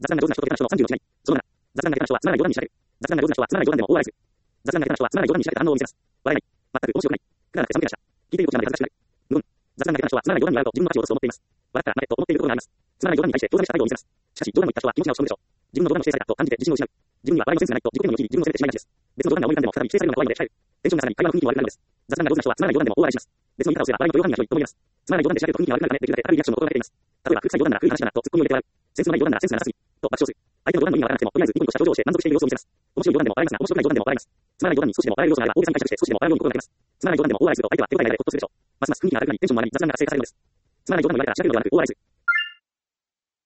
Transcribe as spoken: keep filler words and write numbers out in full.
雑談が上手な人と下手な人のさんじゅうの違い。そのなな、雑談が下手な人はつまらない冗談にしられる。雑談が上手な人はつまらない冗談でも大笑いする。雑談が下手な人はつまらない冗談にしられた反応を見せます。笑えない。全く面白くない。くだらなくて寒気がした。聞いていることなんで恥ずかしくなる。無言。雑談が下手な人はつまらない冗談に笑うと自分の価値を落とすと思っています。笑ったらなれと思っているところがあります。つまらない冗談に対して遠ざけした態度を見せます。しかし、冗談を言った人は気持ちが落ち込むでしょう。自分の冗談の否定されたと感じて自信を失う。自分には笑いのセンスがないと自己嫌悪に陥り自分を責めてしまいがちです。別の冗談が思い浮かんでも再び否定されるのが怖いので控える。テンションが下がり会話の雰囲気も悪くなるのです。雑談が上手な人はつまらない冗談でも大笑いします。別の言い方をすれば笑いの許容範囲が広いと思います。つまらない冗談で知られると雰囲気が悪くなるため、できるだけ軽いリアクションを心がけています。例えば、臭い冗談なら古い話だなとツッコミを入れて笑う。センスのない冗談ならセンスがなさすぎと爆笑する。相手の冗談の意味がわからなくても、とりあえずニコニコした表情をして満足している様子を見せます。面白い冗談でも笑いますが、面白くない冗談でも笑います。つまらない冗談に少しでも笑える要素があれば、大げさに解釈して少しでも笑うように心がけます。つまらない冗談でも大笑いすると相手は手応えが得られほっとするでしょう。ますます雰囲気が明るくなりテンションも上がり雑談が活性化されるのです。つまらない冗談を言われたら調べるのではなく大笑いする。